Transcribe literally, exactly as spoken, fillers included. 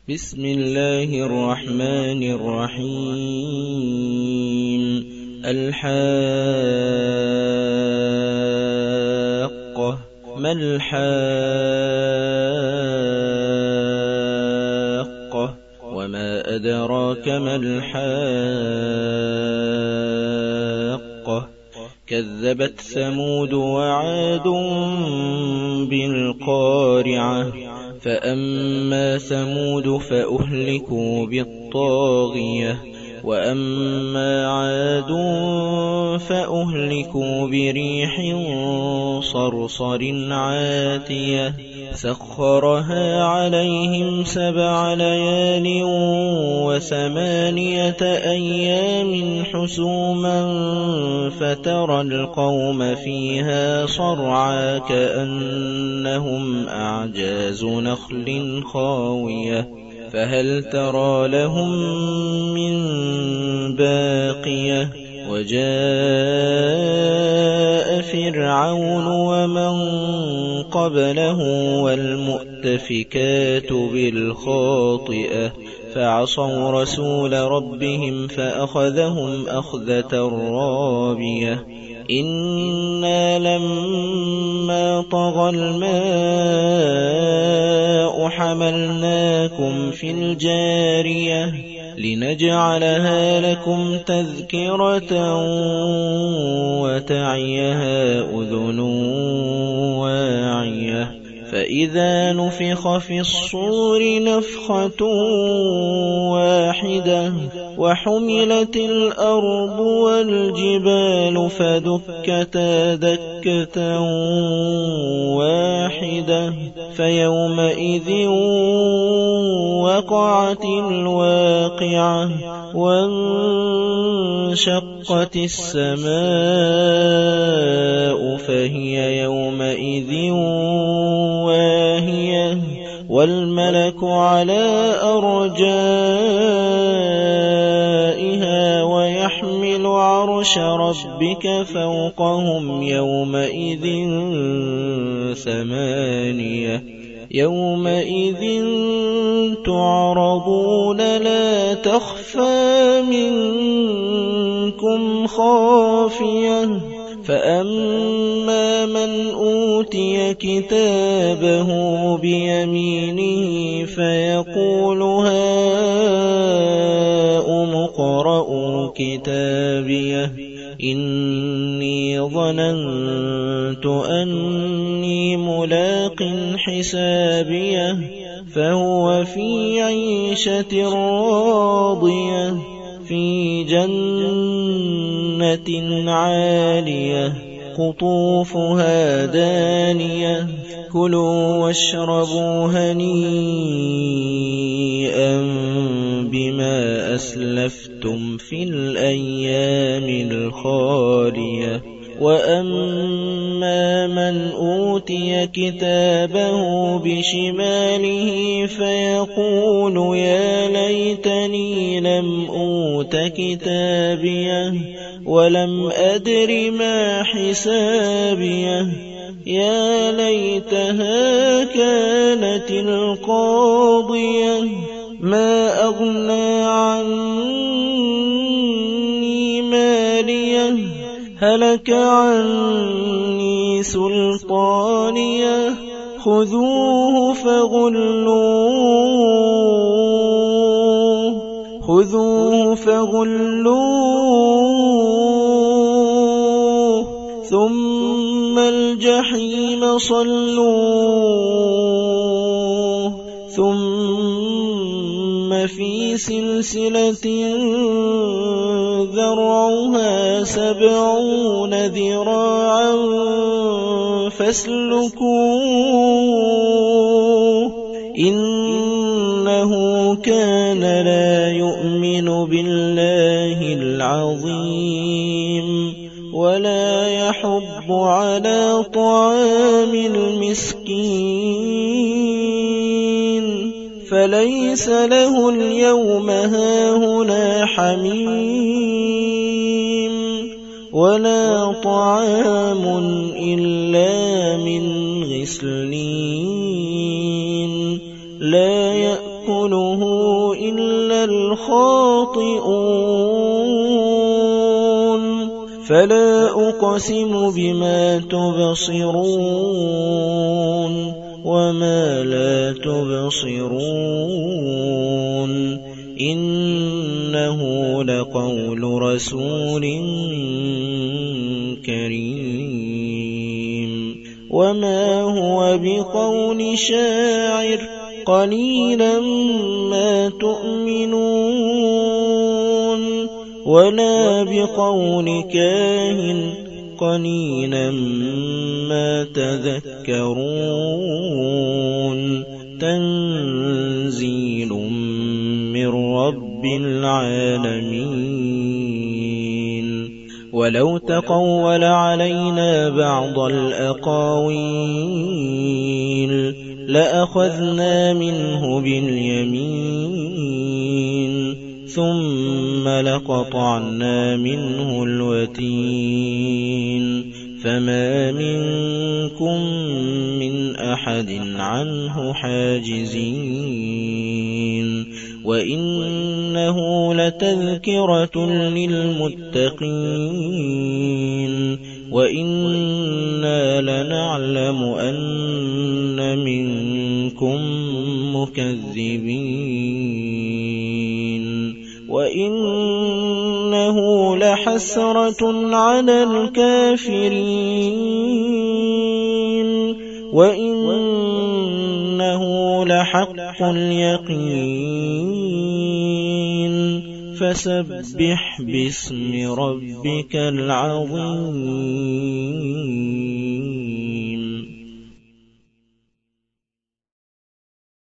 بسم الله الرحمن الرحيم. الحاقة. ما الحاقة؟ وما أدراك ما الحاقة؟ كذبت ثمود وعاد بالقارعة. فأما ثمود فأهلكوا بالطاغية، وأما عاد فأهلكوا بريح صرصر عاتية سخرها عليهم سبع ليال وثمانية أيام حسوما فترى القوم فيها صرعى كأنهم أعجاز نخل خاوية فهل ترى لهم من باقية. وجاء فرعون ومن قبله والمؤتفكات بالخاطئة فعصوا رسول ربهم فأخذهم أخذة رابية. إنا لما طغى الماء حملناكم في الجارية لنجعلها لكم تذكرة وتعيها أذن واعية. فإذا نفخ في الصور نفخة واحدة وحملت الأرض والجبال فدكتا دكة واحدة فيومئذ وقعت الواقعة وانشقت السماء فهي يومئذ واهية والملك على أرجائها ويحمل عرش ربك فوقهم يومئذ ثمانية. يومئذ تعرضون لا تخفى منكم خافية. فأما من أوتي كتابه بيمينه فيقول هاؤم اقرءوا كتابيه إني ظننت أني ملاق حسابيه فهو في عيشة راضية في جنة عالية قطوفها دانية. كلوا واشربوا هنيئا بما أسلفتم في الأيام الخالية. وأما من أوتي كتابه بشماله فيقول يا ليتني لم أوت كتابيه ولم أدر ما حسابيه يا ليتها كانت القاضية ما أغنى عني ماليه هلك عني سلطانيه خذوه فغلوه خذوه فغلوه ثم الجحيم صلوه ثم في سلسلة ذرعها سبعون ذراعا فاسلكوه إنه كان لا يؤمن بالله العظيم ولا يحض على طعام المسكين فليس له اليوم هاهنا حميم ولا طعام إلا من غسلين لا يأكل يأكله إلا الخاطئون فلا أقسم بما تبصرون وما لا تبصرون إنه لقول رسول كريم وما هو بقول شاعر قليلا ما تؤمنون ولا بقول كاهن قليلا ما تذكرون تنزيل من رب العالمين ولو تقول علينا بعض الأقاويل لأخذنا منه باليمين ثم لقطعنا منه الوتين فما منكم من أحد عنه حاجزين وإنه لتذكرة للمتقين وإنا لنعلم أن منكم مكذبين وإنه لحسرة على الكافرين وإنه لحق اليقين فسبح باسم ربك العظيم.